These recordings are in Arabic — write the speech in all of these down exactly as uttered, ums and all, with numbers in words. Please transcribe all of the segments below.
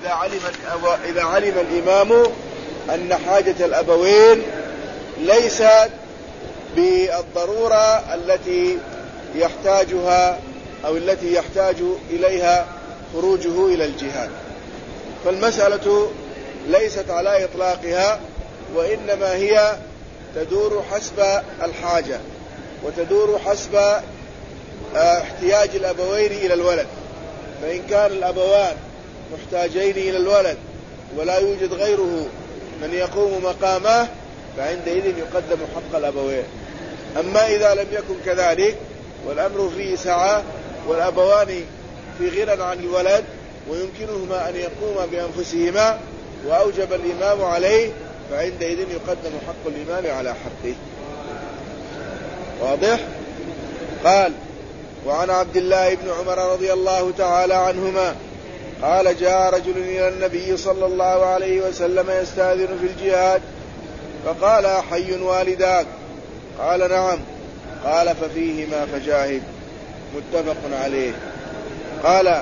إذا علم, إذا علم الإمام أن حاجة الأبوين ليست بالضرورة التي يحتاجها أو التي يحتاج إليها خروجه إلى الجهاد، فالمسألة ليست على إطلاقها، وإنما هي تدور حسب الحاجة وتدور حسب احتياج الأبوين إلى الولد. فإن كان الأبوان محتاجين إلى الولد ولا يوجد غيره من يقوم مقامه فعندئذ يقدم حق الأبوين. أما إذا لم يكن كذلك والأمر فيه سعة والأبوان في غنى عن الولد ويمكنهما أن يقوما بأنفسهما وأوجب الإمام عليه فعندئذ يقدم حق الإمام على حقه. واضح؟ قال: وعن عبد الله بن عمر رضي الله تعالى عنهما قال: جاء رجل إلى النبي صلى الله عليه وسلم يستأذن في الجهاد فقال: حي والداك؟ قال: نعم. قال: ففيهما فجاهد. متفق عليه. قال: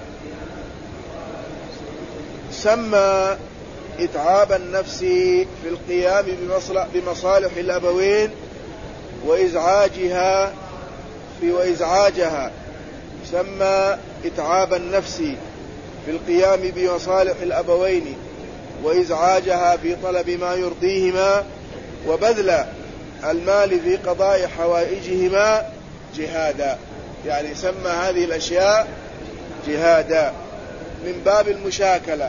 سمى إتعاب النفس في القيام بمصالح الأبوين وإزعاجها في وإزعاجها سمى إتعاب النفس في القيام بمصالح الأبوين وإزعاجها في طلب ما يرضيهما وبذل المال في قضاء حوائجهما جهادا، يعني سمى هذه الأشياء جهادا من باب المشاكلة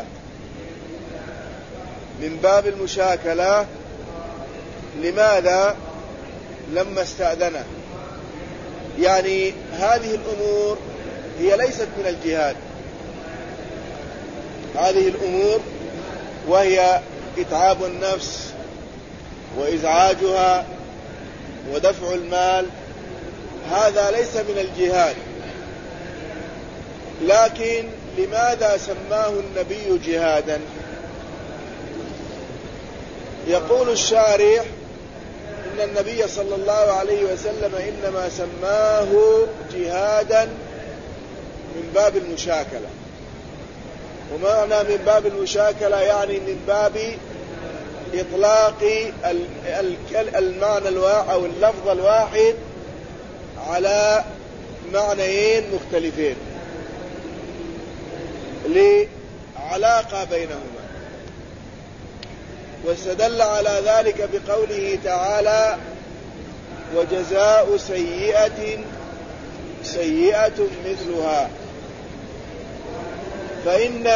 من باب المشاكلة لماذا؟ لما استأذنه، يعني هذه الأمور هي ليست من الجهاد، هذه الأمور وهي إتعاب النفس وإزعاجها ودفع المال، هذا ليس من الجهاد. لكن لماذا سماه النبي جهادا؟ يقول الشارح إن النبي صلى الله عليه وسلم إنما سماه جهادا من باب المشاكلة. ومعنى من باب المشاكلة يعني من باب إطلاق المعنى الواحد أو اللفظ الواحد على معنيين مختلفين لعلاقة بينهما. واستدل على ذلك بقوله تعالى: وجزاء سيئة سيئة مثلها. فإن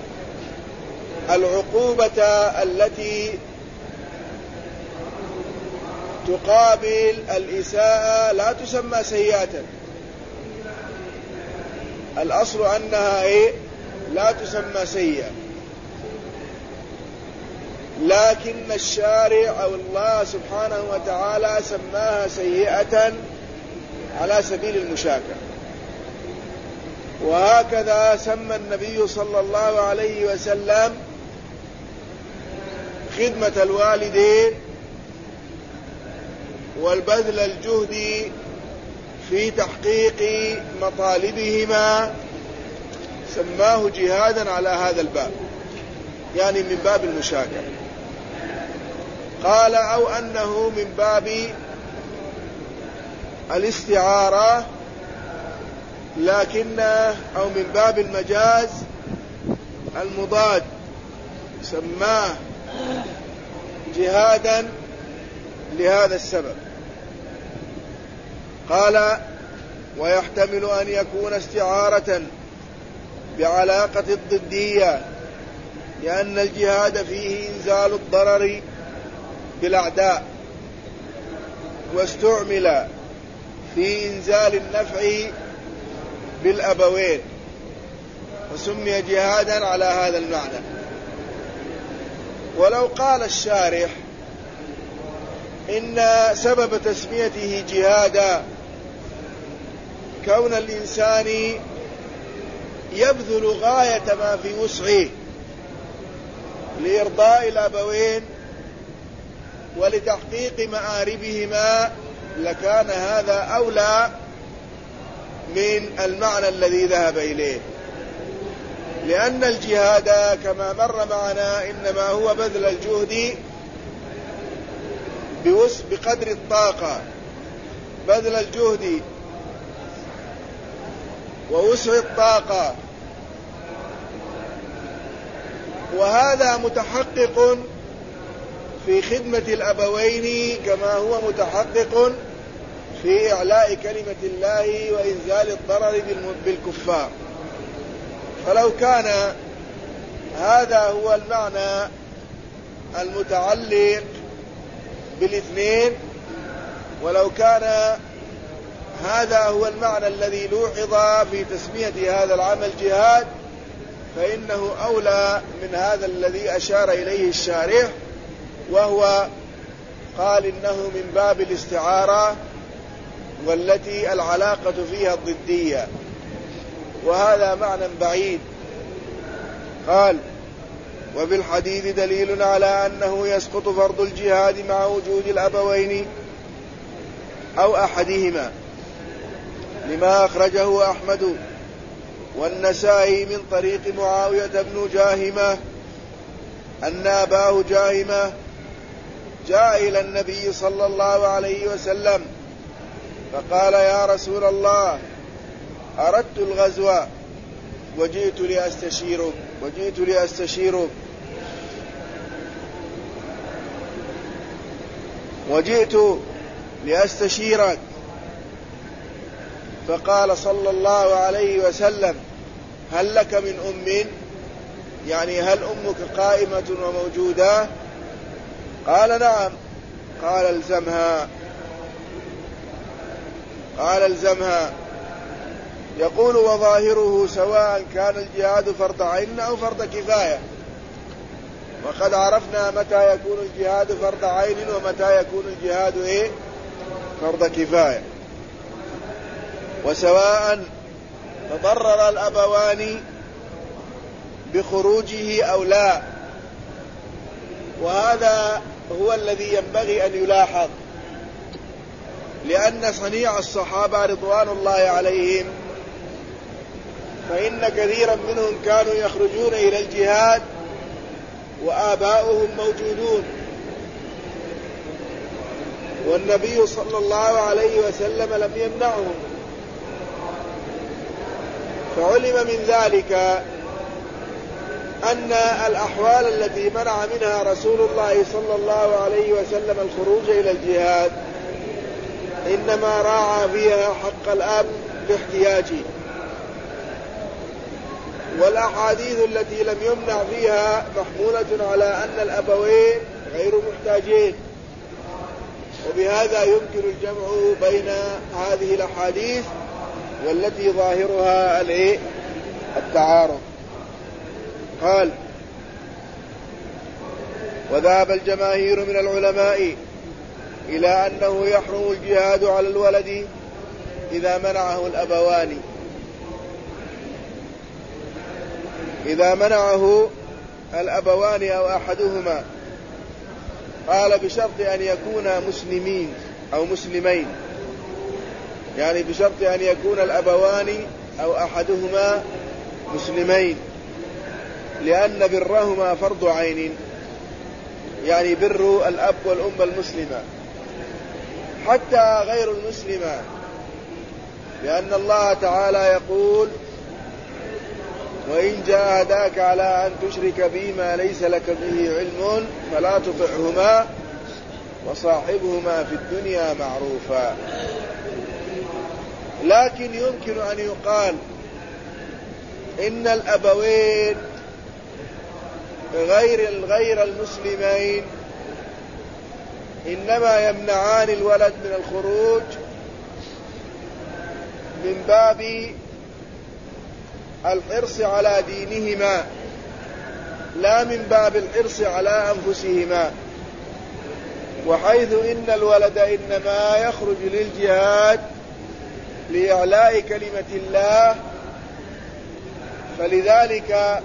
العقوبة التي تقابل الإساءة لا تسمى سيئة، الأصل أنها إيه؟ لا تسمى سيئة، لكن الشارع أو الله سبحانه وتعالى سماها سيئة على سبيل المشاكلة. وهكذا سمى النبي صلى الله عليه وسلم خدمة الوالدين والبذل الجهد في تحقيق مطالبهما سماه جهادا على هذا الباب، يعني من باب المشاكلة. قال: أو أنه من باب الاستعارة، لكن أو من باب المجاز المضاد سماه جهادا لهذا السبب. قال: ويحتمل أن يكون استعارة بعلاقة الضدية، لأن الجهاد فيه إنزال الضرر بالأعداء، واستعمل في إنزال النفع بالأبوين، وسمي جهادا على هذا المعنى. ولو قال الشارح إن سبب تسميته جهادا كون الإنسان يبذل غاية ما في وسعه لإرضاء الأبوين ولتحقيق مآربهما، لكان هذا أولى من المعنى الذي ذهب إليه، لأن الجهاد كما مر معنا إنما هو بذل الجهد بقدر الطاقة، بذل الجهد ووسع الطاقة، وهذا متحقق في خدمة الأبوين كما هو متحقق في إعلاء كلمة الله وإنزال الضرر بالكفار. فلو كان هذا هو المعنى المتعلق بالاثنين، ولو كان هذا هو المعنى الذي لوحظ في تسمية هذا العمل جهاد، فإنه أولى من هذا الذي أشار إليه الشارح، وهو قال إنه من باب الاستعارة والتي العلاقة فيها الضدية، وهذا معنى بعيد. قال: وبالحديث دليل على أنه يسقط فرض الجهاد مع وجود الأبوين أو أحدهما، لما أخرجه أحمد والنسائي من طريق معاوية بن جاهمة أن أباه جاهمة جاء إلى النبي صلى الله عليه وسلم فقال: يا رسول الله، أردت الغزو وجئت لأستشيرك وجئت لأستشيرك وجئت لأستشيرك فقال صلى الله عليه وسلم: هل لك من أم؟ يعني هل أمك قائمة وموجودة؟ قال: نعم. قال: الزمها قال الزمها يقول: وظاهره سواء كان الجهاد فرض عين أو فرض كفاية، وقد عرفنا متى يكون الجهاد فرض عين ومتى يكون الجهاد إيه؟ فرض كفاية. وسواء تضرر الأبوان بخروجه أو لا، وهذا هو الذي ينبغي أن يلاحظ، لأن صنيع الصحابة رضوان الله عليهم فإن كثيرا منهم كانوا يخرجون إلى الجهاد وآباؤهم موجودون، والنبي صلى الله عليه وسلم لم يمنعهم. فعلم من ذلك أن الأحوال التي منع منها رسول الله صلى الله عليه وسلم الخروج إلى الجهاد إنما راعى فيها حق الأب باحتياجه، والأحاديث التي لم يمنع فيها محمولة على أن الأبوين غير محتاجين، وبهذا يمكن الجمع بين هذه الأحاديث والتي ظاهرها التعارض. قال: وذهب الجماهير من العلماء إلى أنه يحرم الجهاد على الولد إذا منعه الأبوان إذا منعه الأبوان أو أحدهما. قال: بشرط أن يكونا مسلمين أو مسلمين، يعني بشرط أن يكون الأبوان أو أحدهما مسلمين، لأن برهما فرض عين، يعني بر الأب والأم المسلمة حتى غير المسلمة، لأن الله تعالى يقول: وإن جاهداك على أن تشرك بي ما ليس لك به علم فلا تطعهما وصاحبهما في الدنيا معروفا. لكن يمكن أن يقال إن الأبوين غير الغير المسلمين إنما يمنعان الولد من الخروج من باب الحرص على دينهما، لا من باب الحرص على أنفسهما، وحيث إن الولد إنما يخرج للجهاد لإعلاء كلمة الله، فلذلك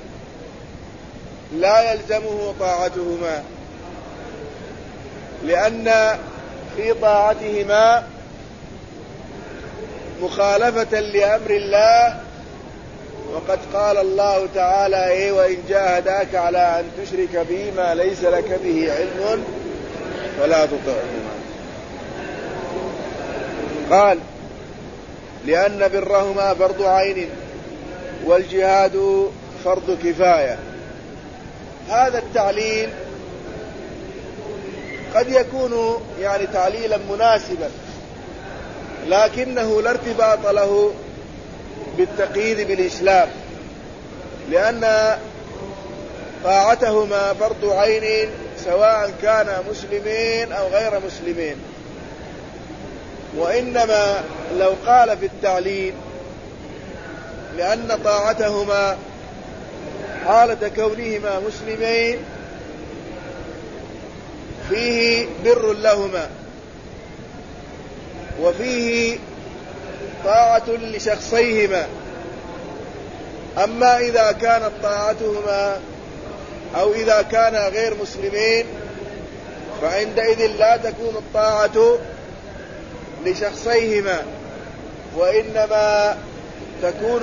لا يلزمه طاعتهما، لأن في طاعتهما مخالفة لأمر الله وقد قال الله تعالى إيه وإن جاهداك على أن تشرك به ما ليس لك به علم فلا تطعهما. قال لأن برهما فرض عين والجهاد فرض كفاية. هذا التعليل قد يكون يعني تعليلا مناسبا، لكنه لا ارتباط له بالتقييد بالإسلام، لأن طاعتهما فرض عين سواء كانا مسلمين أو غير مسلمين. وإنما لو قال في التعليل لأن طاعتهما حالة كونهما مسلمين فيه بر لهما وفيه طاعة لشخصيهما، أما إذا كانت طاعتهما أو إذا كانا غير مسلمين فعندئذ لا تكون الطاعة لشخصيهما، وإنما تكون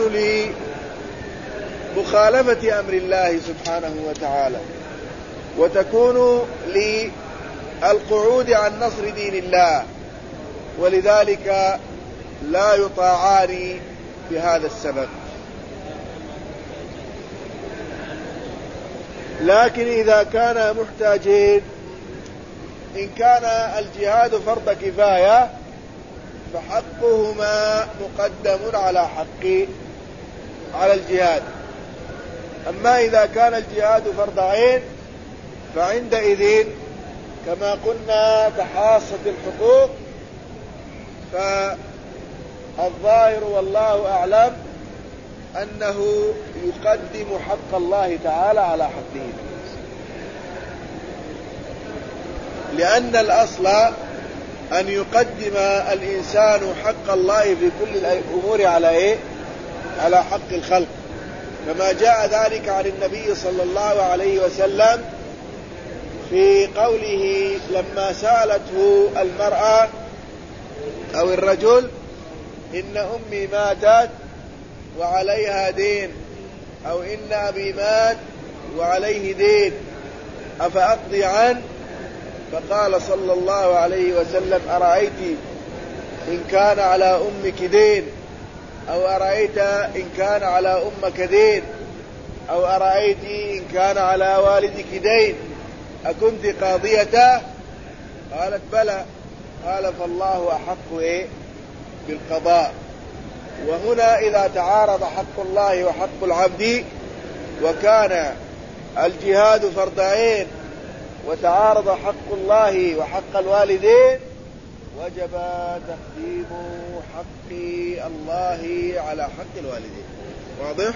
لمخالفة أمر الله سبحانه وتعالى، وتكون للقعود عن نصر دين الله، ولذلك لا يطاعان بهذا السبب. لكن إذا كانا محتاجين، إن كان الجهاد فرض كفاية فحقهما مقدم على حق على الجهاد، أما إذا كان الجهاد فرض عين فعندئذ كما قلنا تحاصت الحقوق، فالظاهر والله أعلم أنه يقدم حق الله تعالى على حقه، لأن الأصل أن يقدم الإنسان حق الله في كل الأمور على إيه؟ على حق الخلق، كما جاء ذلك عن النبي صلى الله عليه وسلم في قوله لما سألته المرأة أو الرجل إن أمي ماتت وعليها دين، أو إن أبي مات وعليه دين أفأقضي عنه؟ فقال صلى الله عليه وسلم أرأيت إن كان على أمك دين، أو أرأيت إن كان على أمك دين، أو أرأيت إن كان على والدك دين أكنت قاضيته؟ قالت بلى. قال فالله أحق إيه؟ بالقضاء. وهنا إذا تعارض حق الله وحق العبد وكان الجهاد فرض عين وتعارض حق الله وحق الوالدين وجب تقديم حق الله على حق الوالدين. واضح؟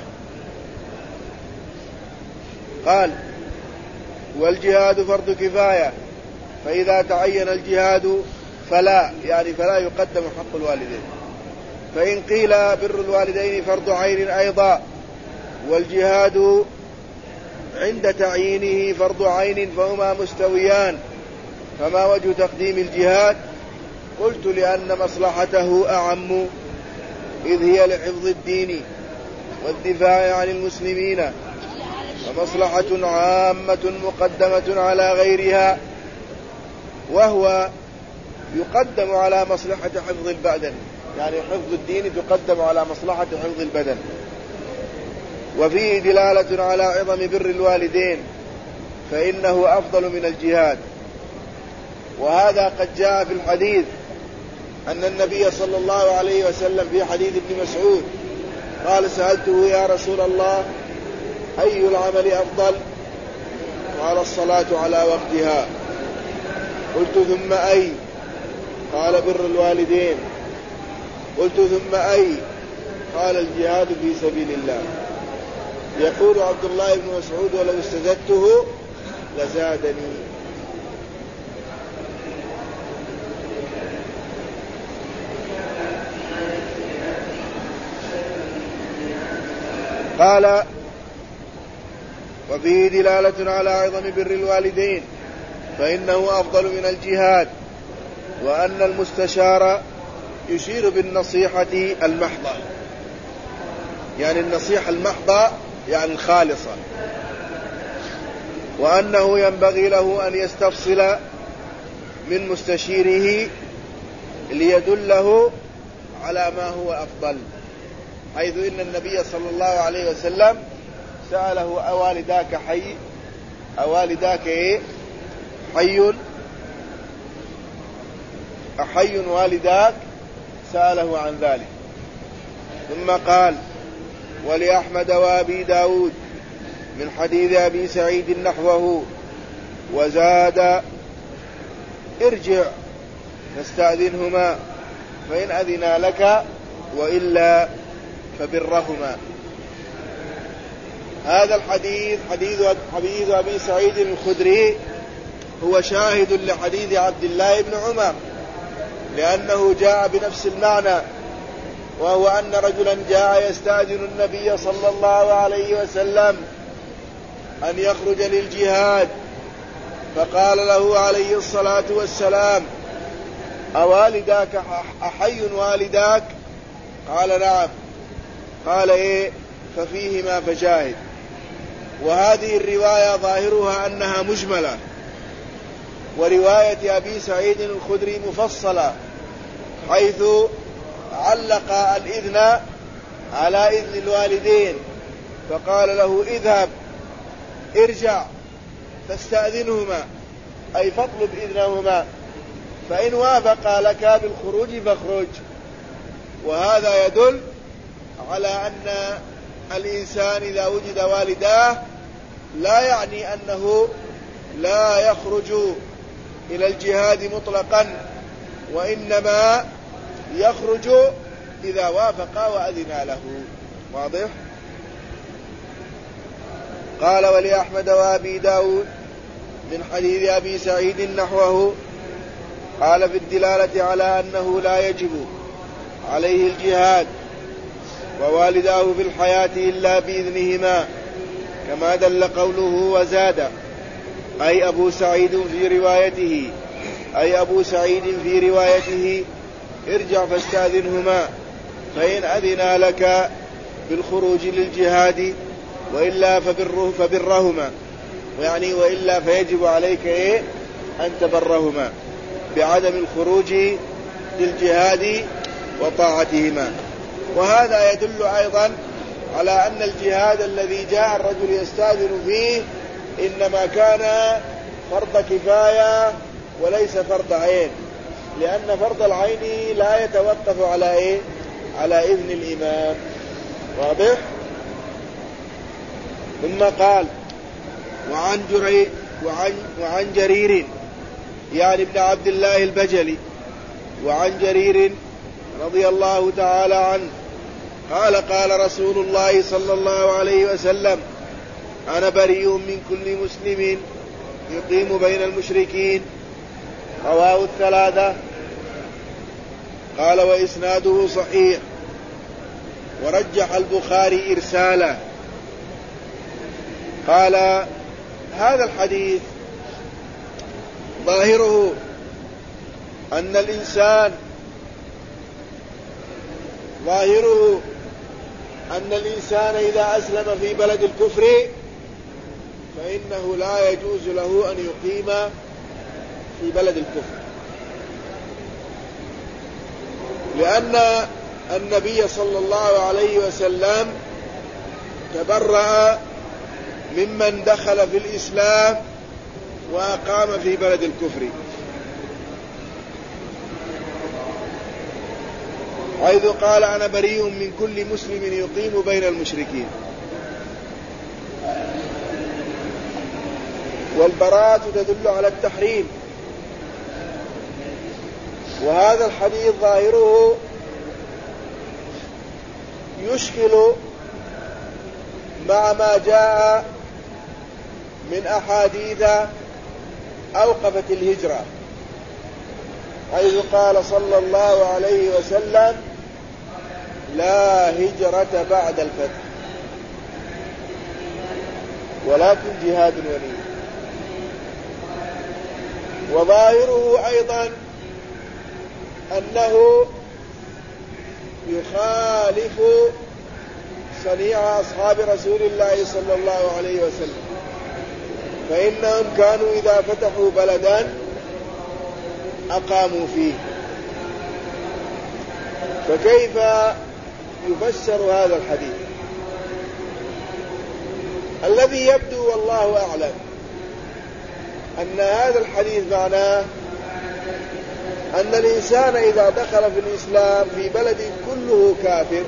قال والجهاد فرض كفاية، فإذا تعين الجهاد فلا يعني فلا يقدم حق الوالدين. فإن قيل بر الوالدين فرض عين أيضا والجهاد عند تعيينه فرض عين فهما مستويان، فما وجه تقديم الجهاد؟ قلت لأن مصلحته أعم، إذ هي لحفظ الدين والدفاع عن المسلمين، ومصلحة عامة مقدمة على غيرها، وهو يقدم على مصلحة حفظ البدن، يعني حفظ الدين تقدم على مصلحة حفظ البدن. وفيه دلالة على عظم بر الوالدين فإنه أفضل من الجهاد، وهذا قد جاء في الحديث أن النبي صلى الله عليه وسلم في حديث ابن مسعود قال سألته يا رسول الله أي العمل أفضل؟ قال الصلاة على وقتها. قلت ثم أي؟ قال بر الوالدين. قلت ثم أي؟ قال الجهاد في سبيل الله. يقول عبد الله بن مسعود ولو استزدته لزادني. قال وفيه دلالة على عظم بر الوالدين فإنه أفضل من الجهاد، وأن المستشار يشير بالنصيحة المحضة، يعني النصيحة المحضة يعني الخالصة، وأنه ينبغي له أن يستفصل من مستشيره ليدله على ما هو أفضل، حيث إن النبي صلى الله عليه وسلم سأله أوالداك حي أوالداك إيه حي أحي والداك، سأله عن ذلك. ثم قال: ولأحمد وأبي داود من حديث أبي سعيد نحوه، وزاد: ارجع فاستأذنهما فإن أذنا لك وإلا فبرهما. هذا الحديث حديث حديث أبي سعيد الخدري هو شاهد لحديث عبد الله بن عمر، لأنه جاء بنفس المعنى، وهو أن رجلا جاء يستأذن النبي صلى الله عليه وسلم أن يخرج للجهاد، فقال له عليه الصلاة والسلام: أوالداك أحي والداك؟ قال: نعم. قال: إيه؟ ففيهما فجاهد. وهذه الرواية ظاهرها أنها مجملة، ورواية أبي سعيد الخدري مفصلة، حيث علق الإذن على إذن الوالدين، فقال له: اذهب ارجع فاستأذنهما، أي فاطلب إذنهما، فإن وافق لك بالخروج فاخرج. وهذا يدل على أن الإنسان إذا وجد والداه لا يعني أنه لا يخرج إلى الجهاد مطلقا، وإنما يخرج إذا وافق وأذن له. واضح؟ قال: ولأحمد وأبي داود من حديث أبي سعيد نحوه. قال: في الدلالة على أنه لا يجب عليه الجهاد ووالداه في الحياة إلا بإذنهما، كما دل قوله: وزاد، أي أبو سعيد في روايته أي أبو سعيد في روايته ارجع فاستأذنهما فإن أذنا لك بالخروج للجهاد وإلا فبره فبرهما، يعني وإلا فيجب عليك إيه؟ أن تبرهما بعدم الخروج للجهاد وطاعتهما. وهذا يدل أيضا على أن الجهاد الذي جاء الرجل يستأذن فيه إنما كان فرض كفاية وليس فرض عين، لأن فرض العين لا يتوقف على إيه؟ على إذن الإمام. واضح؟ ثم قال: وعن جرير وعن, وعن جرير يعني ابن عبد الله البجلي، وعن جرير رضي الله تعالى عنه قال: قال رسول الله صلى الله عليه وسلم: أنا بريء من كل مسلم يقيم بين المشركين. رواه الثلاثة. قال: وإسناده صحيح، ورجح البخاري إرساله. قال: هذا الحديث ظاهره أن الإنسان ظاهره أن الإنسان إذا أسلم في بلد الكفر فإنه لا يجوز له أن يقيم في بلد الكفر، لأن النبي صلى الله عليه وسلم تبرأ ممن دخل في الإسلام وأقام في بلد الكفر، حيث قال: أنا بريء من كل مسلم يقيم بين المشركين. والبراءة تدل على التحريم، وهذا الحديث ظاهره يشكل مع ما جاء من أحاديث أوقفت الهجرة، حيث قال صلى الله عليه وسلم: لا هجرة بعد الفتح ولكن جهاد ونية. وظاهره أيضا أنه يخالف صنيع أصحاب رسول الله صلى الله عليه وسلم، فإنهم كانوا إذا فتحوا بلدا أقاموا فيه. فكيف يفسر هذا الحديث؟ الذي يبدو والله أعلم أن هذا الحديث معناه أن الإنسان إذا دخل في الإسلام في بلد كله كافر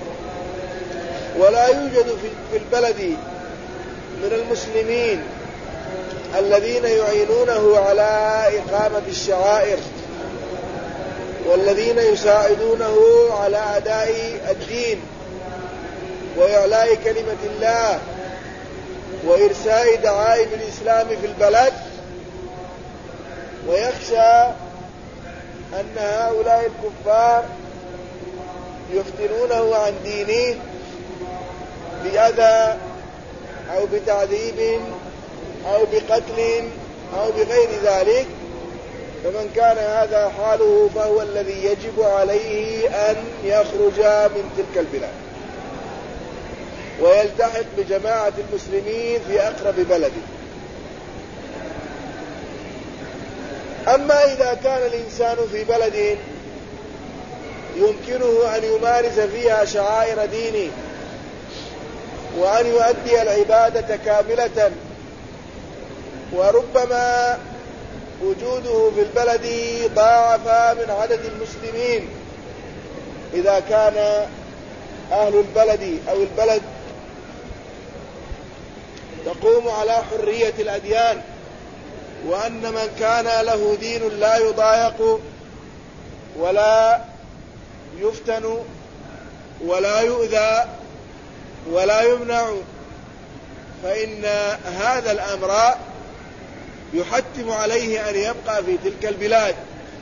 ولا يوجد في البلد من المسلمين الذين يعينونه على إقامة الشعائر والذين يساعدونه على أداء الدين وإعلاء كلمة الله وإرساء دعائم الإسلام في البلد، ويخشى أن هؤلاء الكفار يفتنونه عن دينه بأذى أو بتعذيب أو بقتل أو بغير ذلك، فمن كان هذا حاله فهو الذي يجب عليه أن يخرج من تلك البلاد ويلتحق بجماعة المسلمين في أقرب بلد. أما إذا كان الإنسان في بلد يمكنه أن يمارس فيها شعائر دينه وأن يؤدي العبادة كاملة، وربما وجوده في البلد ضاعف من عدد المسلمين إذا كان أهل البلد أو البلد تقوم على حرية الأديان، وأن من كان له دين لا يضايق ولا يفتن ولا يؤذى ولا يمنع، فإن هذا الأمر يحتم عليه أن يبقى في تلك البلاد.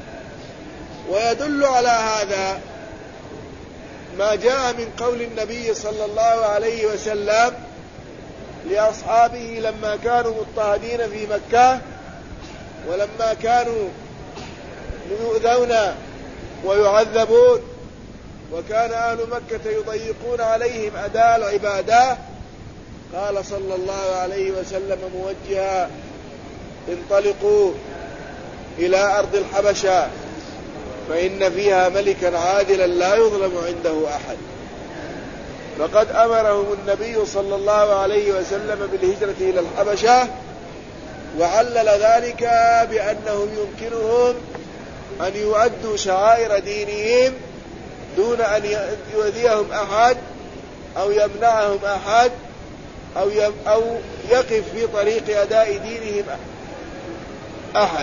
ويدل على هذا ما جاء من قول النبي صلى الله عليه وسلم لأصحابه لما كانوا مضطهدين في مكة ولما كانوا يؤذون ويعذبون وكان أهل مكة يضيقون عليهم أداء العبادة، قال صلى الله عليه وسلم موجها: انطلقوا إلى أرض الحبشة فإن فيها ملكا عادلا لا يظلم عنده أحد. فقد أمرهم النبي صلى الله عليه وسلم بالهجرة إلى الحبشة، وعلل ذلك بأنهم يمكنهم أن يؤدوا شعائر دينهم دون أن يؤذيهم أحد أو يمنعهم أحد أو يقف في طريق أداء دينهم أحد،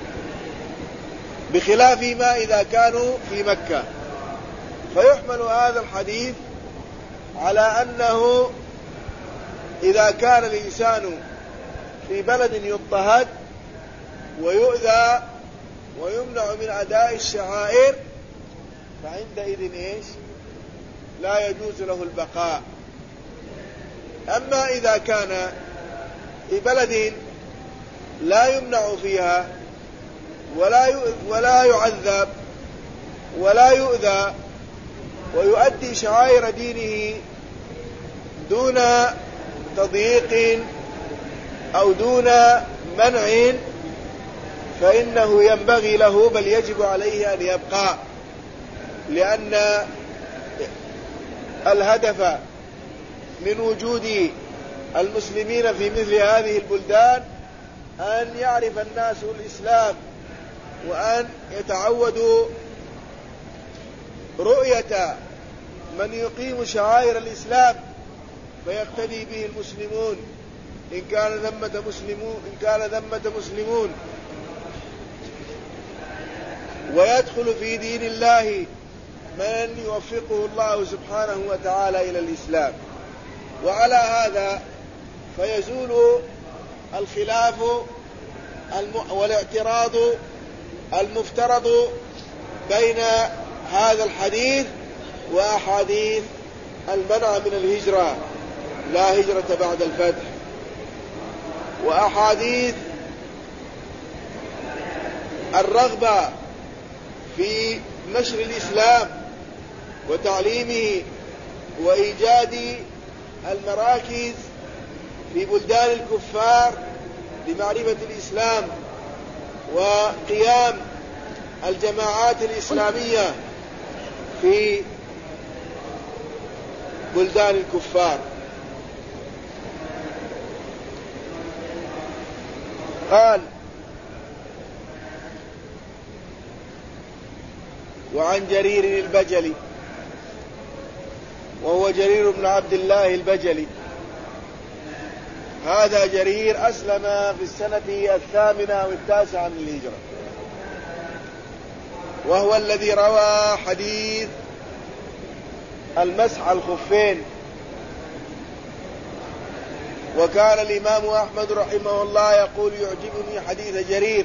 بخلاف ما إذا كانوا في مكة. فيحمل هذا الحديث على أنه إذا كان الإنسان في بلد يضطهد ويؤذى ويمنع من أداء الشعائر فعندئذ إيش؟ لا يجوز له البقاء. أما إذا كان في بلد لا يمنع فيها ولا ولا يعذب ولا يؤذى ويؤدي شعائر دينه دون تضييق أو دون منع، فإنه ينبغي له بل يجب عليه أن يبقى، لأن الهدف من وجود المسلمين في مثل هذه البلدان أن يعرف الناس الإسلام وأن يتعودوا رؤية من يقيم شعائر الإسلام فيقتدي به المسلمون إن كان ذمة مسلمون إن كان ذمة مسلمون ويدخل في دين الله من يوفقه الله سبحانه وتعالى إلى الإسلام. وعلى هذا فيزول الخلاف والاعتراض المفترض بين هذا الحديث وأحاديث المنع من الهجرة، لا هجرة بعد الفتح، وأحاديث الرغبة في نشر الإسلام وتعليمه وإيجاد المراكز في بلدان الكفار لمعرفة الإسلام وقيام الجماعات الإسلامية في بلدان الكفار. قال: وعن جرير البجلي، وهو جرير بن عبد الله البجلي، هذا جرير أسلم في السنة الثامنة أو التاسعة من الهجرة، وهو الذي روى حديث المسح على الخفين. وكان الإمام أحمد رحمه الله يقول: يعجبني حديث جرير،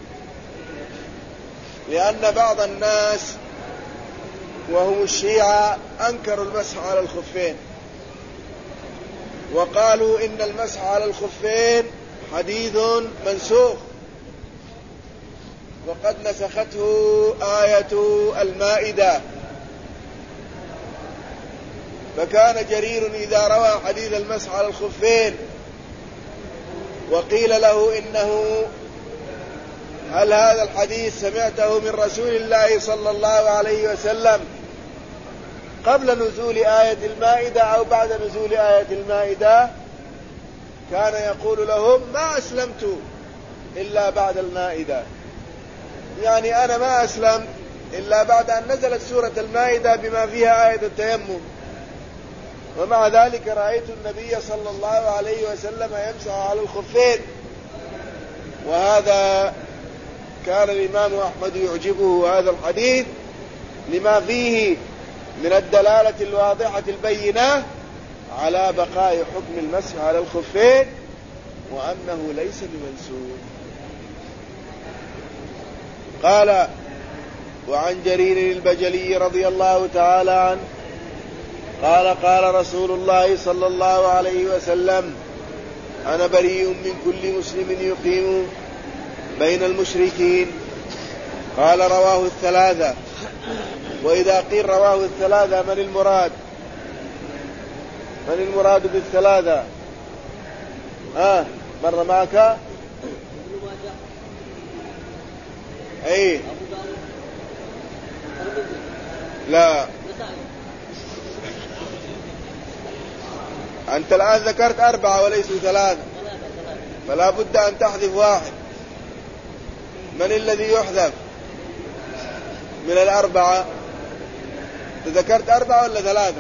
لأن بعض الناس وهم الشيعة أنكروا المسح على الخفين، وقالوا إن المسح على الخفين حديث منسوخ، وقد نسخته آية المائدة. فكان جرير إذا روى حديث المسح على الخفين وقيل له إنه هل هذا الحديث سمعته من رسول الله صلى الله عليه وسلم قبل نزول آية المائدة أو بعد نزول آية المائدة، كان يقول لهم: ما أسلمت إلا بعد المائدة، يعني أنا ما أسلم إلا بعد أن نزلت سورة المائدة بما فيها آية التيمم، ومع ذلك رأيت النبي صلى الله عليه وسلم يمسح على الخفين. وهذا كان الإمام أحمد يعجبه هذا الحديث لما فيه من الدلالة الواضحة البينة على بقاء حكم المسح على الخفين، وأنه ليس بمنسوخ. قال: وعن جرير البجلي رضي الله تعالى عنه قال: قال رسول الله صلى الله عليه وسلم: أنا بريء من كل مسلم يقيم بين المشركين. قال: رواه الثلاثة. وإذا قيل رواه الثلاثة من المراد؟ من المراد بالثلاثة؟ ها مر معك؟ أي لا، أنت الآن ذكرت أربعة وليسوا ثلاثة، فلا بد أن تحذف واحد. من الذي يحذف من الأربعة؟ تذكرت أربعة ولا ثلاثة؟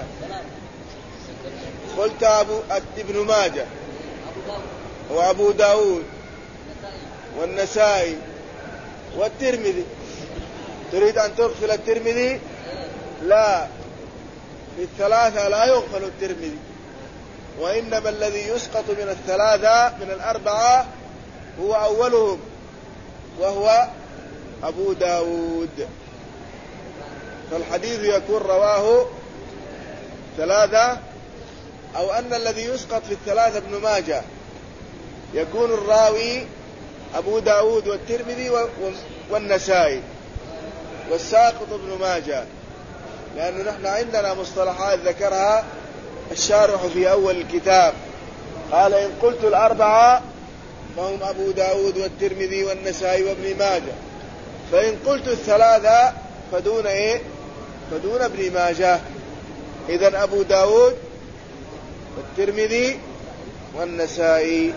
قلت أبو ابن ماجه وأبو داود والنسائي والترمذي. تريد أن تغفل الترمذي؟ لا، في الثلاثة لا يغفل الترمذي، وإنما الذي يسقط من الثلاثة من الأربعة هو أولهم، وهو أبو داود. فالحديث يكون رواه ثلاثة، أو أن الذي يسقط في الثلاثة ابن ماجه، يكون الراوي أبو داود والترمذي والنسائي، والساقط ابن ماجه، لأنه نحن عندنا مصطلحات ذكرها الشارح في أول الكتاب. قال: إن قلت الأربعة فهم أبو داود والترمذي والنسائي وابن ماجه، فإن قلت الثلاثة فدون إيه؟ فدون ابن ماجه. إذن أبو داود والترمذي والنسائي.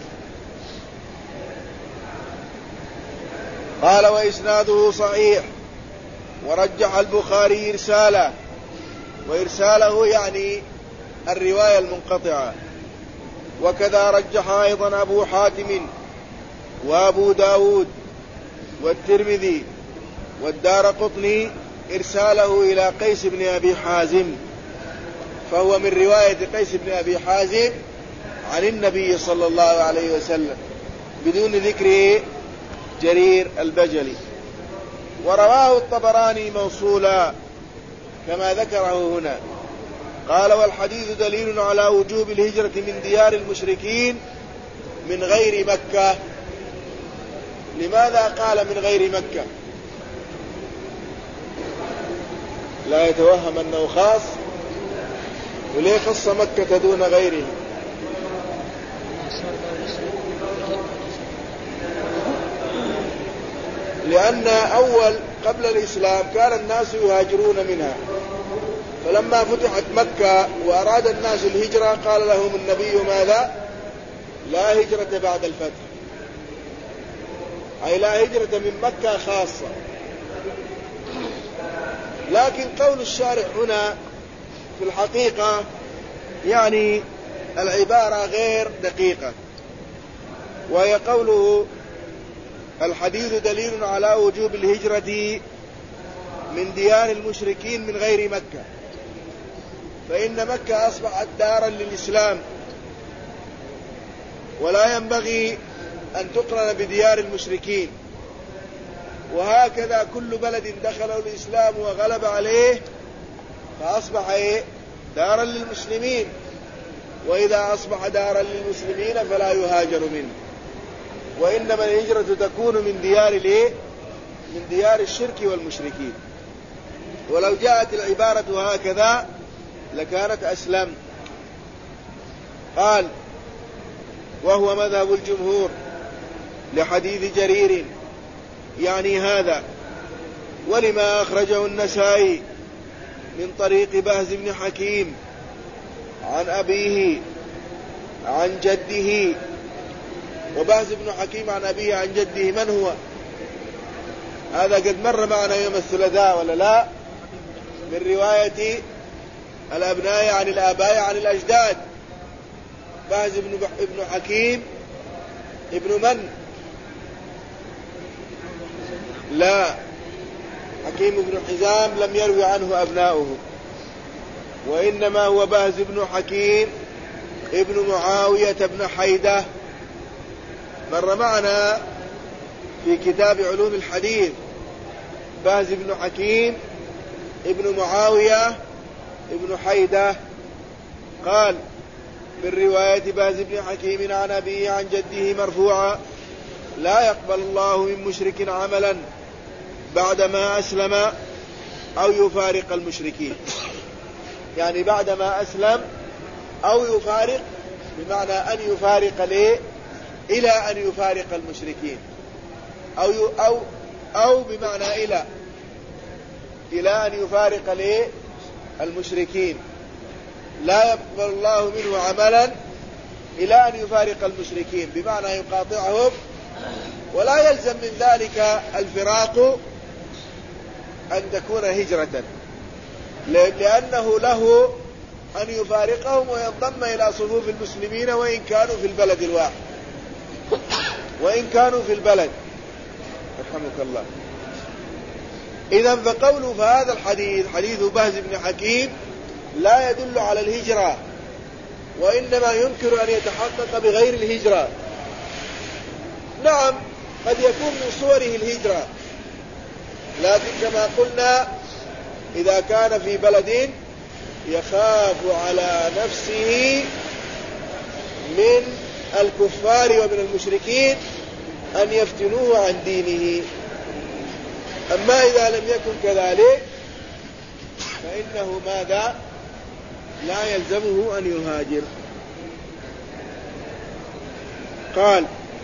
قال: وإسناده صحيح، ورجح البخاري إرساله، وإرساله يعني الرواية المنقطعة، وكذا رجح أيضا أبو حاتم وأبو داود والترمذي والدارقطني إرساله إلى قيس بن أبي حازم، فهو من رواية قيس بن أبي حازم عن النبي صلى الله عليه وسلم بدون ذكر جرير البجلي. ورواه الطبراني موصولا كما ذكره هنا. قال: والحديث دليل على وجوب الهجرة من ديار المشركين من غير مكة. لماذا قال من غير مكة؟ لا يتوهم أنه خاص وليه خص مكة دون غيره؟ لأن أول قبل الإسلام كان الناس يهاجرون منها، فلما فتحت مكة وأراد الناس الهجرة قال لهم النبي ماذا؟ لا هجرة بعد الفتح، أي لا هجرة من مكة خاصة. لكن قول الشارع هنا في الحقيقة يعني العبارة غير دقيقة، وهي قوله الحديث دليل على وجوب الهجرة من ديار المشركين من غير مكة، فإن مكة أصبحت دارا للإسلام ولا ينبغي أن تقرن بديار المشركين، وهكذا كل بلد دخله الإسلام وغلب عليه فأصبح إيه؟ دارا للمسلمين، وإذا أصبح دارا للمسلمين فلا يهاجر منه، وإنما الهجرة تكون من ديار الإيه؟ من ديار الشرك والمشركين. ولو جاءت العبارة هكذا لكانت أسلم. قال وهو مذهب الجمهور لحديث جرير يعني هذا، ولما أخرجه النسائي من طريق بهز بن حكيم عن أبيه عن جده. وبهز بن حكيم عن أبيه عن جده من هو؟ هذا قد مر معنا يوم الثلاثاء ولا لا؟ من رواية الأبناء عن الآباء عن الأجداد. بهز بن حكيم ابن من؟ لا، حكيم بن حزام لم يروي عنه أبناؤه، وإنما هو بهز بن حكيم ابن معاوية بن حيدة، مر معنا في كتاب علوم الحديث. بهز بن حكيم ابن معاوية ابن حيدة. قال من رواية بهز بن حكيم عن أبيه عن جده مرفوعا لا يقبل الله من مشرك عملا بعدما أسلم أو يفارق المشركين، يعني بعدما أسلم أو يفارق، بمعنى أن يفارق ليه إلى أن يفارق المشركين، أو أو أو بمعنى إلى إلى أن يفارق ليه المشركين. لا يقبل الله منه عملا إلى أن يفارق المشركين، بمعنى يقاطعهم، ولا يلزم من ذلك الفراق أن تكون هجرة، لأنه له أن يفارقهم وينضم إلى صفوف المسلمين وإن كانوا في البلد الواحد، وإن كانوا في البلد. رحمك الله. إذن فقوله فهذا الحديث حديث بهز بن حكيم لا يدل على الهجرة، وإنما يمكن أن يتحقق بغير الهجرة. نعم قد يكون من صوره الهجرة، لكن كما قلنا إذا كان في بلد يخاف على نفسه من الكفار ومن المشركين أن يفتنوه عن دينه. أما إذا لم يكن كذلك فإنه ماذا؟ لا يلزمه أن يهاجر. قال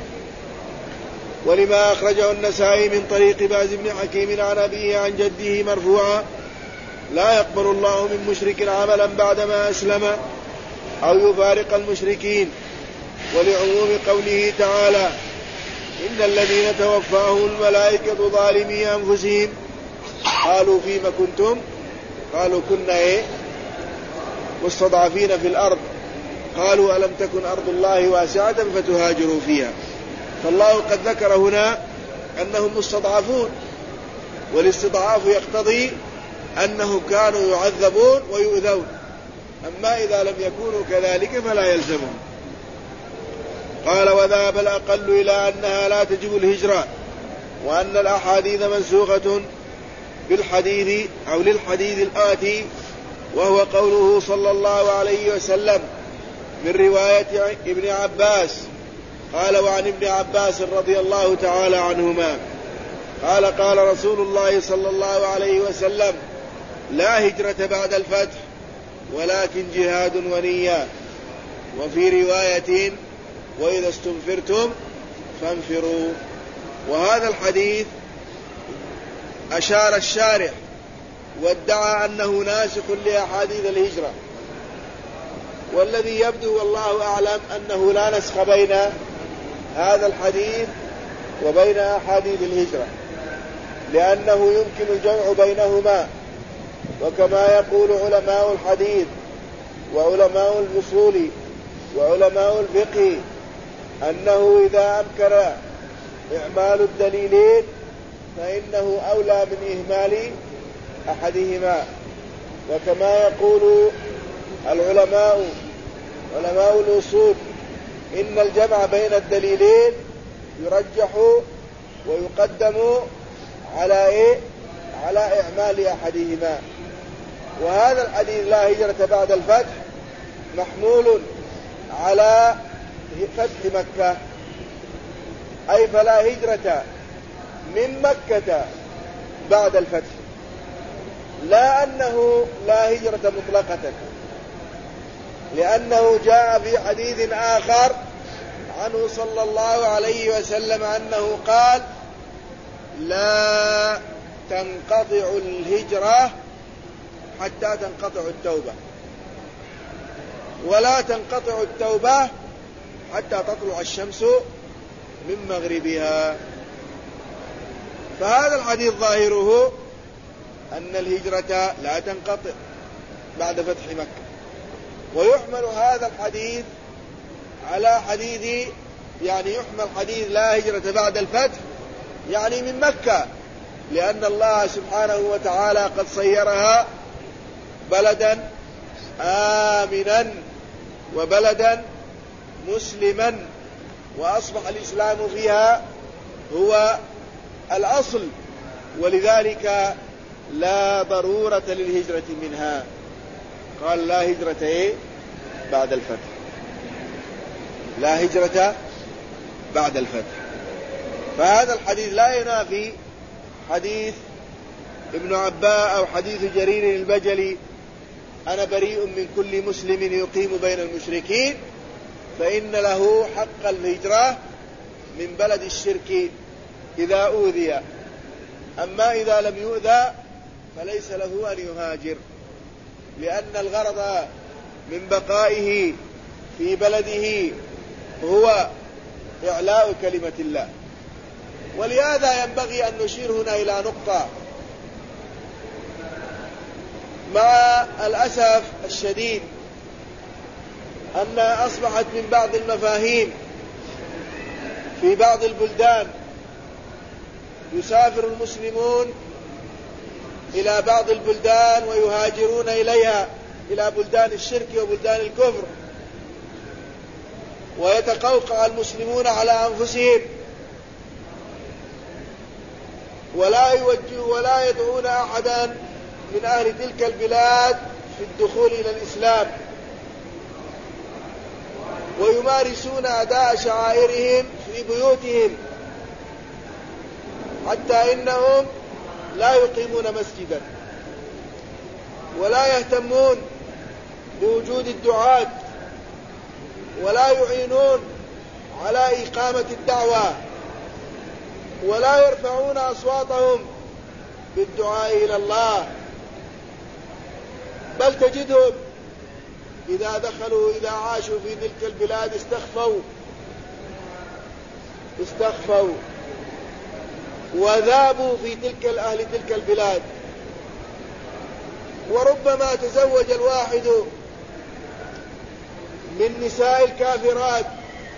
ولما أخرجه النسائي من طريق بهز بن حكيم عن أبيه عن جده مرفوعا لا يقبل الله من مشرك عملا بعدما أسلم أو يفارق المشركين، ولعموم قوله تعالى إن الذين توفاهم الملائكة ظالمي أنفسهم قالوا فيما كنتم؟ قالوا كنا إيه؟ مستضعفين في الأرض، قالوا ألم تكن أرض الله واسعة فتهاجروا فيها. فالله قد ذكر هنا أنهم مستضعفون، والاستضعاف يقتضي أنهم كانوا يعذبون ويؤذون، أما إذا لم يكونوا كذلك فلا يلزمهم. قال وذهب الأقل إلى أنها لا تجب الهجرة، وأن الأحاديث منسوخة بالحديث أو للحديث الآتي، وهو قوله صلى الله عليه وسلم من رواية ابن عباس قال وعن ابن عباس رضي الله تعالى عنهما قال قال رسول الله صلى الله عليه وسلم لا هجرة بعد الفتح، ولكن جهاد ونية. وفي رواية وإذا استنفرتم فانفروا. وهذا الحديث أشار الشارح وادعى أنه ناسخ لأحاديث الهجرة، والذي يبدو والله أعلم أنه لا نسخ بين هذا الحديث وبين أحاديث الهجرة، لأنه يمكن الجمع بينهما. وكما يقول علماء الحديث وعلماء الأصول وعلماء الفقه أنه إذا أمكن إعمال الدليلين فإنه أولى من إهمال أحدهما. وكما يقول العلماء علماء الأصول إن الجمع بين الدليلين يرجح ويقدم على إيه؟ على إعمال أحدهما. وهذا الحديث لا هجرة بعد الفتح محمول على فتح مكة، أي فلا هجرة من مكة بعد الفتح، لا أنه لا هجرة مطلقة، لأنه جاء في حديث آخر عنه صلى الله عليه وسلم أنه قال: لا تنقطع الهجرة حتى تنقطع التوبة، ولا تنقطع التوبة حتى تطلع الشمس من مغربها. فهذا الحديث ظاهره أن الهجرة لا تنقطع بعد فتح مكة، ويحمل هذا الحديث على حديث، يعني يحمل حديث لا هجرة بعد الفتح يعني من مكة، لأن الله سبحانه وتعالى قد صيرها بلدا آمنا وبلدا مسلما، وأصبح الإسلام فيها هو الأصل، ولذلك لا ضرورة للهجرة منها. قال: لا هجرة إيه؟ بعد الفتح، لا هجرة بعد الفتح. فهذا الحديث لا ينافي حديث ابن عباس أو حديث جرير البجلي: أنا بريء من كل مسلم يقيم بين المشركين، فإن له حق الهجرة من بلد الشرك إذا أوذي، أما إذا لم يؤذى فليس له أن يهاجر، لأن الغرض من بقائه في بلده هو إعلاء كلمة الله. ولهذا ينبغي أن نشير هنا إلى نقطة: مع الأسف الشديد أن أصبحت من بعض المفاهيم في بعض البلدان يسافر المسلمون إلى بعض البلدان ويهاجرون إليها، إلى بلدان الشرك وبلدان الكفر، ويتقوقع المسلمون على أنفسهم ولا يوجهون ولا يدعون أحدا من أهل تلك البلاد في الدخول إلى الإسلام، ويمارسون أداء شعائرهم في بيوتهم، حتى إنهم لا يقيمون مسجدا ولا يهتمون بوجود الدعاة ولا يعينون على إقامة الدعوة ولا يرفعون أصواتهم بالدعاء إلى الله، بل تجدهم إذا دخلوا إذا عاشوا في تلك البلاد استخفوا استخفوا وذابوا في تلك أهل تلك البلاد. وربما تزوج الواحد من نساء الكافرات،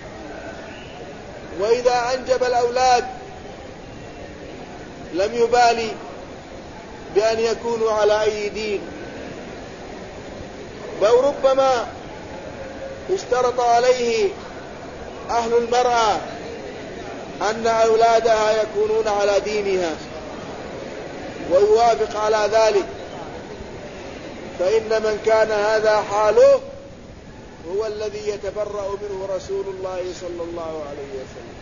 وإذا أنجب الأولاد لم يبالي بأن يكونوا على أي دين، بل ربما اشترط عليه أهل المرأة أن أولادها يكونون على دينها ويوافق على ذلك، فإن من كان هذا حاله هو الذي يتبرأ منه رسول الله صلى الله عليه وسلم.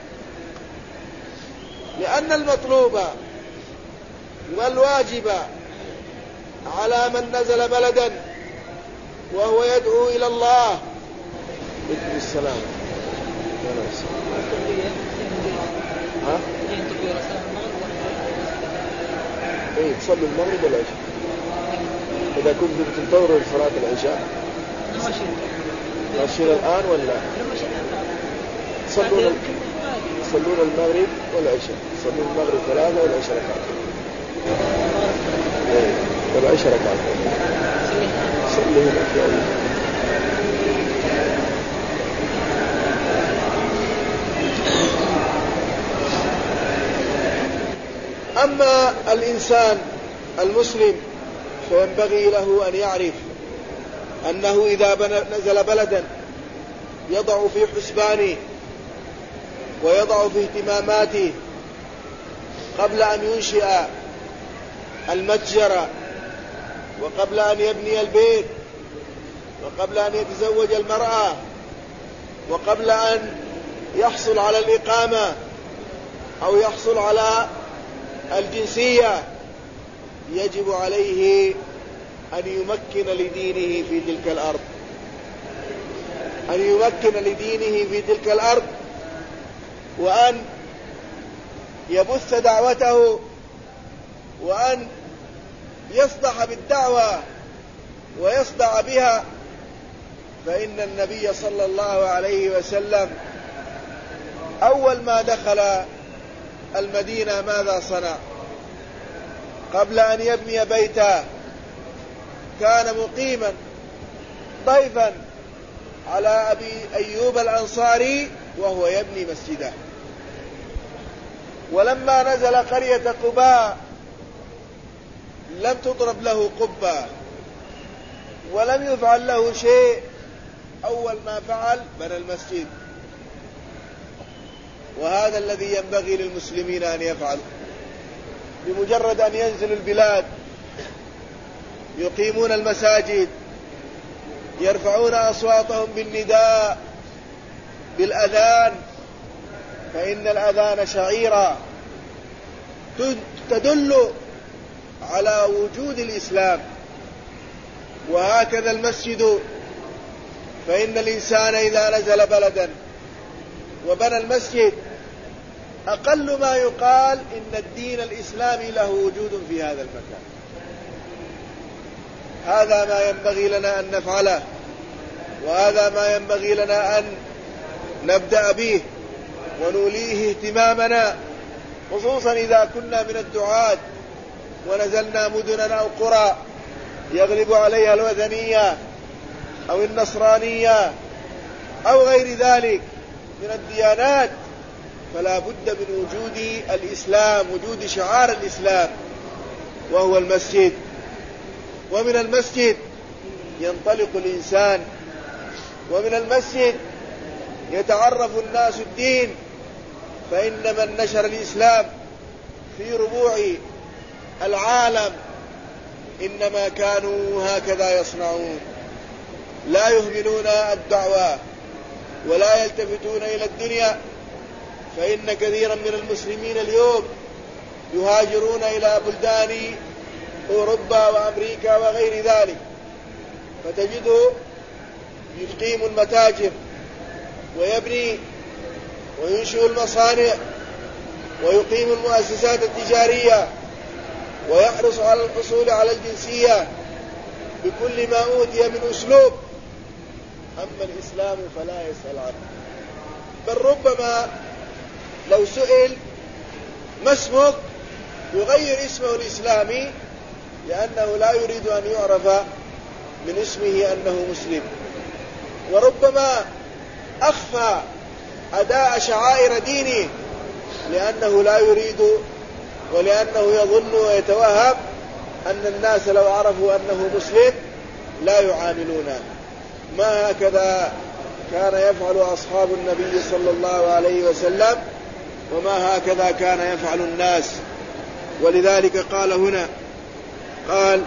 لأن المطلوب والواجب على من نزل بلدا وهو يدعو إلى الله. عليكم السلام. ها؟ ايه تصلي المغرب والعشاء اذا كنتم تنتظروا صلاة العشاء ماشيين الان ولا تصلون تصلون المغرب والعشاء تصلون المغرب ثلاثة والعشاء ركعتين. ايه والعشاء ركعتين صلي هنا. أما الإنسان المسلم فينبغي له أن يعرف أنه إذا نزل بلدا يضع في حسبانه ويضع في اهتماماته قبل أن ينشئ المتجر وقبل أن يبني البيت وقبل أن يتزوج المرأة وقبل أن يحصل على الإقامة أو يحصل على الجنسية يجب عليه أن يمكن لدينه في تلك الأرض أن يمكن لدينه في تلك الأرض وأن يبث دعوته وأن يصدح بالدعوة ويصدع بها. فإن النبي صلى الله عليه وسلم أول ما دخل المدينة ماذا صنع؟ قبل أن يبني بيتا كان مقيما ضيفا على أبي أيوب الأنصاري وهو يبني مسجده. ولما نزل قرية قباء لم تضرب له قبة ولم يفعل له شيء، أول ما فعل بنى المسجد. وهذا الذي ينبغي للمسلمين أن يفعلوا. بمجرد أن ينزلوا البلاد يقيمون المساجد يرفعون أصواتهم بالنداء بالأذان، فإن الأذان شعيرة تدل على وجود الإسلام. وهكذا المسجد، فإن الإنسان إذا نزل بلدا وبنى المسجد أقل ما يقال إن الدين الإسلامي له وجود في هذا المكان. هذا ما ينبغي لنا أن نفعله، وهذا ما ينبغي لنا أن نبدأ به ونوليه اهتمامنا، خصوصا إذا كنا من الدعاة ونزلنا مدنا أو قرى يغلب عليها الوثنية أو النصرانية أو غير ذلك من الديانات، فلا بد من وجود الإسلام، وجود شعار الإسلام وهو المسجد. ومن المسجد ينطلق الإنسان، ومن المسجد يتعرف الناس الدين. فإن من نشر الإسلام في ربوع العالم إنما كانوا هكذا يصنعون، لا يهملون الدعوة ولا يلتفتون إلى الدنيا. فإن كثيرا من المسلمين اليوم يهاجرون إلى بلدان أوروبا وأمريكا وغير ذلك، فتجده يقيم المتاجر ويبني وينشئ المصانع ويقيم المؤسسات التجارية ويحرص على الحصول على الجنسية بكل ما أوتي من أسلوب. أما الإسلام فلا يسأل عنه، بل ربما لو سئل ما اسمك يغير اسمه الإسلامي لأنه لا يريد أن يعرف من اسمه أنه مسلم، وربما أخفى أداء شعائر دينه لأنه لا يريد ولأنه يظن ويتوهم أن الناس لو عرفوا أنه مسلم لا يعاملونه. ما هكذا كان يفعل أصحاب النبي صلى الله عليه وسلم، وما هكذا كان يفعل الناس. ولذلك قال هنا، قال: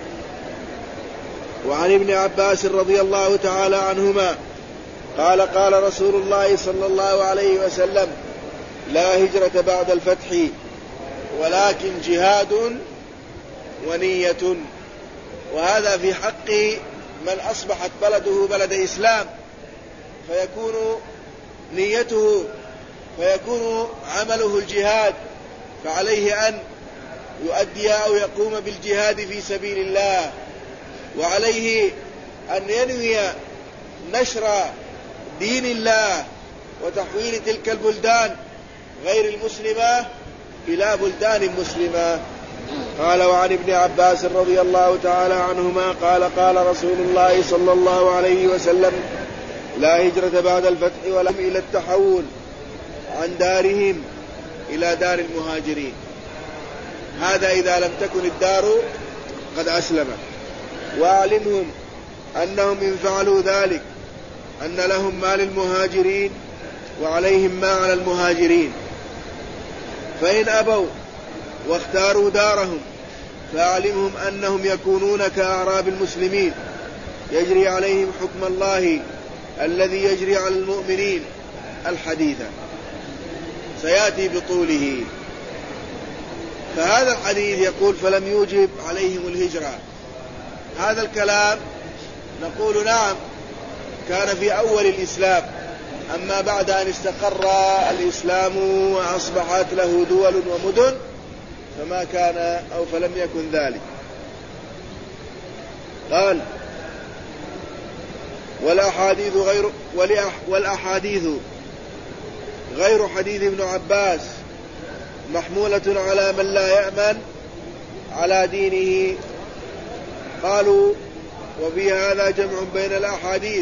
وعن ابن عباس رضي الله تعالى عنهما قال: قال رسول الله صلى الله عليه وسلم: لا هجرة بعد الفتح ولكن جهاد ونية. وهذا في حق من أصبحت بلده بلد إسلام فيكون نيته فيكون عمله الجهاد، فعليه أن يؤدي أو يقوم بالجهاد في سبيل الله، وعليه أن ينوي نشر دين الله وتحويل تلك البلدان غير المسلمة إلى بلدان مسلمة. قال: وعن ابن عباس رضي الله تعالى عنهما قال: قال رسول الله صلى الله عليه وسلم: لا هجرة بعد الفتح ولا إلى التحول عن دارهم إلى دار المهاجرين. هذا إذا لم تكن الدار قد أسلمت. وأعلمهم أنهم إن فعلوا ذلك أن لهم ما للمهاجرين وعليهم ما على المهاجرين، فإن أبوا واختاروا دارهم فأعلمهم أنهم يكونون كأعراب المسلمين يجري عليهم حكم الله الذي يجري على المؤمنين. الحديث سيأتي بطوله. فهذا الحديث يقول: فلم يوجب عليهم الهجرة. هذا الكلام نقول نعم كان في أول الإسلام، أما بعد أن استقر الإسلام وأصبحت له دول ومدن فما كان أو فلم يكن ذلك. قال: والأحاديث غير والأحاديث غير حديث ابن عباس محمولة على من لا يأمن على دينه. قالوا: وفي هذا جمع بين الأحاديث.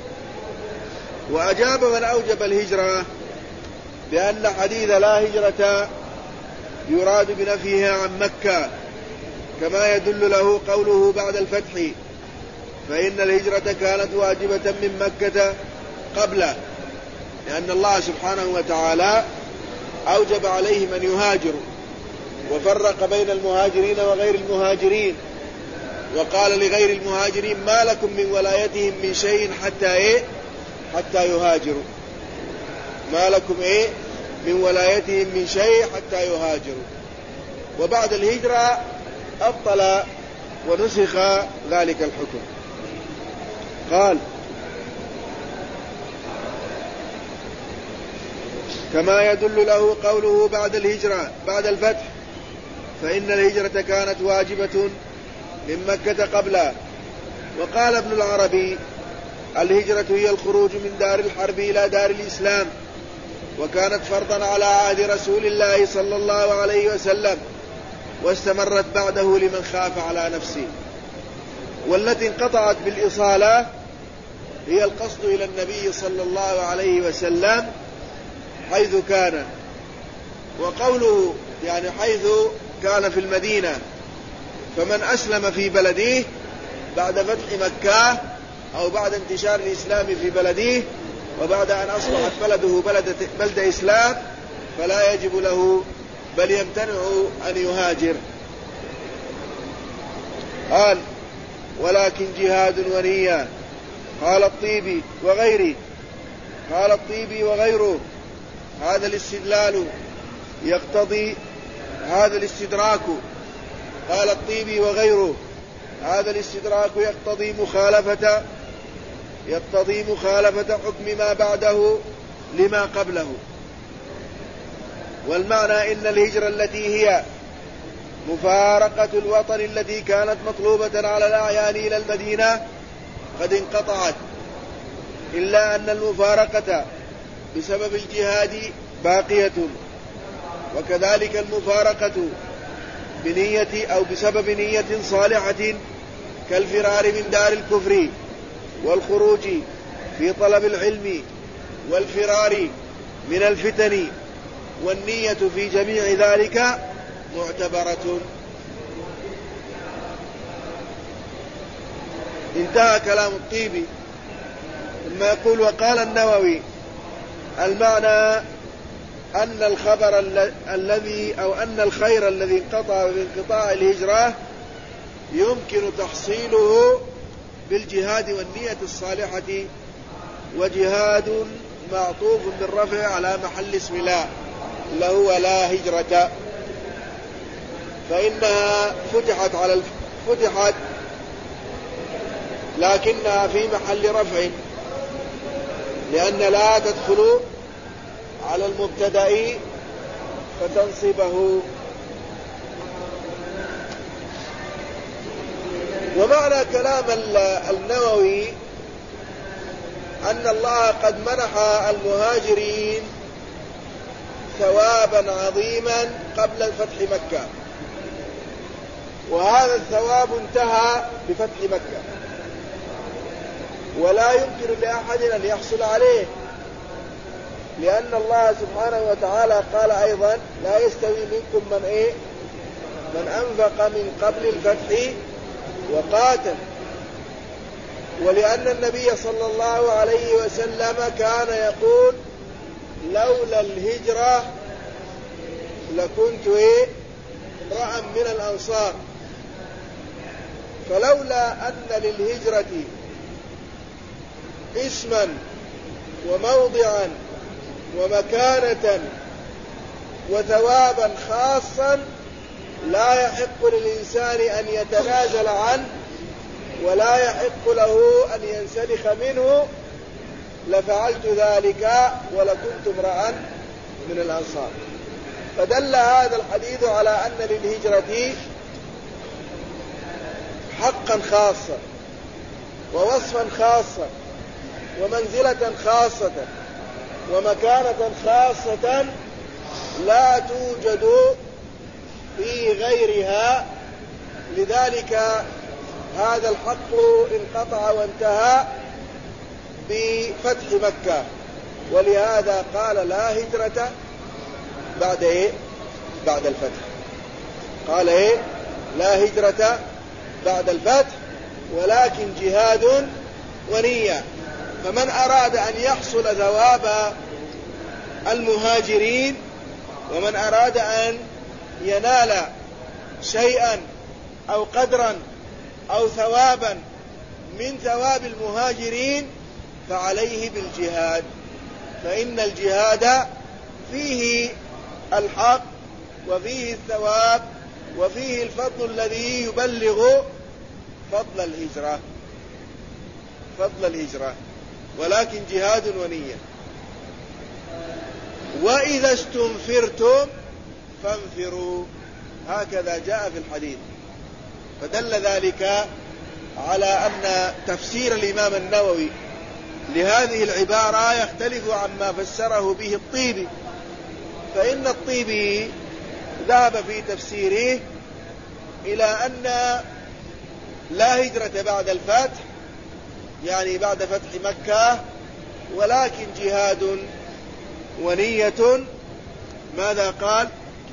وأجاب من أوجب الهجرة بأن حديث لا هجرة يراد بنفيها عن مكة، كما يدل له قوله بعد الفتح: فإن الهجرة كانت واجبة من مكة قبله، لأن الله سبحانه وتعالى أوجب عليهم أن يهاجروا وفرق بين المهاجرين وغير المهاجرين، وقال لغير المهاجرين: ما لكم من ولايتهم من شيء حتى إيه حتى يهاجروا. ما لكم إيه من ولايتهم من شيء حتى يهاجروا. وبعد الهجرة أبطل ونسخ ذلك الحكم. قال: كما يدل له قوله بعد الهجرة بعد الفتح: فإن الهجرة كانت واجبة من مكة قبله. وقال ابن العربي: الهجرة هي الخروج من دار الحرب إلى دار الإسلام، وكانت فرضا على عهد رسول الله صلى الله عليه وسلم، واستمرت بعده لمن خاف على نفسه. والتي انقطعت بالإصالة هي القصد إلى النبي صلى الله عليه وسلم حيث كان. وقوله يعني حيث كان في المدينة، فمن أسلم في بلده بعد فتح مكة أو بعد انتشار الإسلام في بلده وبعد أن أصبحت بلده بلد, بلد إسلام فلا يجب له بل يمتنع أن يهاجر. قال: ولكن جهاد ونية. قال الطيبي وغيره قال الطيبي وغيره هذا الاستدلال يقتضي هذا الاستدراك قال الطيبي وغيره هذا الاستدراك يقتضي مخالفة يقتضي مخالفة حكم ما بعده لما قبله. والمعنى إن الهجرة التي هي مفارقة الوطن التي كانت مطلوبة على الأعيان إلى المدينة قد انقطعت، إلا أن المفارقة بسبب الجهاد باقية، وكذلك المفارقة بنية أو بسبب نية صالحة كالفرار من دار الكفر والخروج في طلب العلم والفرار من الفتن، والنية في جميع ذلك معتبرة. انتهى كلام الطيبي. ثم يقول: وقال النووي: المعنى أن الخبر الذي أو أن الخير الذي انقطع بانقطاع الهجرة يمكن تحصيله بالجهاد والنية الصالحة، وجهاد معطوف بالرفع على محل اسم لا اللي هو لا هجرة، فإنها فتحت على الف... فتحت لكنها في محل رفع، لأن لا تدخل على المبتدأ فتنصبه. ومعنى كلام النووي أن الله قد منح المهاجرين ثوابا عظيما قبل فتح مكة، وهذا الثواب انتهى بفتح مكة، ولا يمكن لأحد أن يحصل عليه، لأن الله سبحانه وتعالى قال أيضا: لا يستوي منكم من إيه من أنفق من قبل الفتح وقاتل. ولأن النبي صلى الله عليه وسلم كان يقول: لولا الهجرة لكنت إيه امرأ من الأنصار. فلولا أن للهجرة اسما وموضعا ومكانة وثوابا خاصا لا يحق للإنسان أن يتنازل عنه ولا يحق له أن ينسلخ منه لفعلت ذلك ولكنت امرأ من الأنصار. فدل هذا الحديث على أن للهجرة حقا خاصا ووصفا خاصا ومنزلة خاصة ومكانة خاصة لا توجد في غيرها. لذلك هذا الحق انقطع وانتهى بفتح مكة، ولهذا قال: لا هجرة بعد إيه؟ بعد الفتح. قال إيه؟ لا هجرة بعد الفتح، ولكن جهاد ونية. فمن أراد أن يحصل ثواب المهاجرين، ومن أراد أن ينال شيئا أو قدرا أو ثوابا من ثواب المهاجرين، فعليه بالجهاد، فإن الجهاد فيه الحق وفيه الثواب وفيه الفضل الذي يبلغ فضل الهجرة فضل الهجرة ولكن جهاد ونية. وإذا استنفرتم فانفروا، هكذا جاء في الحديث. فدل ذلك على أن تفسير الإمام النووي لهذه العبارة يختلف عما فسره به الطيبي. فإن الطيبي ذهب في تفسيره إلى أن لا هجرة بعد الفتح، يعني بعد فتح مكة، ولكن جهاد ونية. ماذا قال؟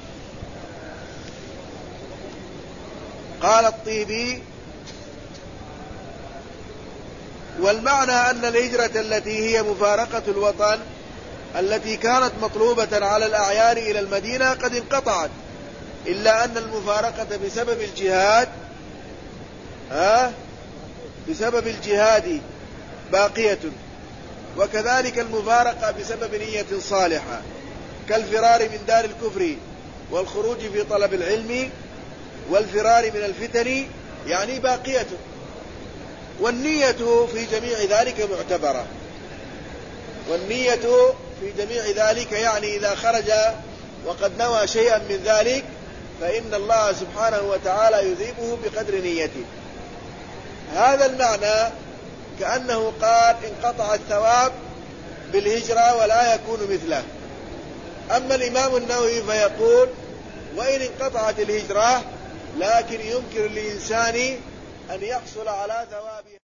قال الطيبي: والمعنى أن الهجرة التي هي مفارقة الوطن التي كانت مطلوبة على الأعيان إلى المدينة قد انقطعت، إلا أن المفارقة بسبب الجهاد ها بسبب الجهاد باقية، وكذلك المفارقة بسبب نية صالحة كالفرار من دار الكفر والخروج في طلب العلم والفرار من الفتن، يعني باقية. والنية في جميع ذلك معتبرة، والنية في جميع ذلك يعني إذا خرج وقد نوى شيئا من ذلك فإن الله سبحانه وتعالى يذيبه بقدر نيته. هذا المعنى كأنه قال: انقطع الثواب بالهجرة ولا يكون مثله. أما الإمام النووي فيقول: وإن انقطعت الهجرة لكن يمكن للإنسان أن يحصل على ثوابها.